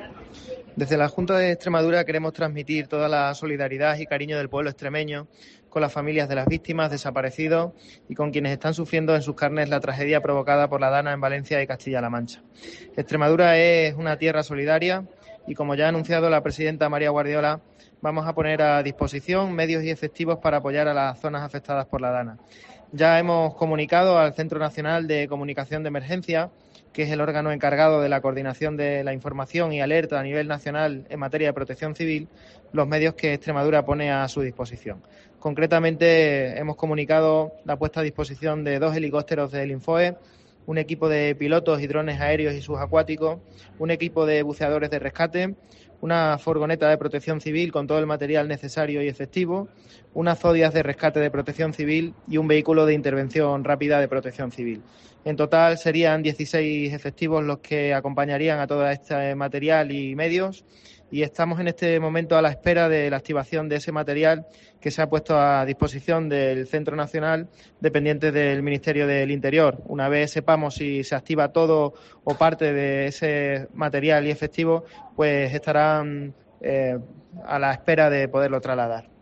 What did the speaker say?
Desde la Junta de Extremadura queremos transmitir toda la solidaridad y cariño del pueblo extremeño con las familias de las víctimas, desaparecidos y con quienes están sufriendo en sus carnes la tragedia provocada por la Dana en Valencia y Castilla-La Mancha. Extremadura es una tierra solidaria y, como ya ha anunciado la presidenta María Guardiola, vamos a poner a disposición medios y efectivos para apoyar a las zonas afectadas por la Dana. Ya hemos comunicado al Centro Nacional de Comunicación de Emergencia, que es el órgano encargado de la coordinación de la información y alerta a nivel nacional en materia de protección civil, los medios que Extremadura pone a su disposición. Concretamente, hemos comunicado la puesta a disposición de 2 helicópteros del Infoe, un equipo de pilotos y drones aéreos y subacuáticos, un equipo de buceadores de rescate, una furgoneta de protección civil con todo el material necesario y efectivo, unas zodias de rescate de protección civil y un vehículo de intervención rápida de protección civil. En total serían 16 efectivos los que acompañarían a todo este material y medios, y estamos en este momento a la espera de la activación de ese material que se ha puesto a disposición del Centro Nacional dependiente del Ministerio del Interior. Una vez sepamos si se activa todo o parte de ese material y efectivo, pues estarán a la espera de poderlo trasladar.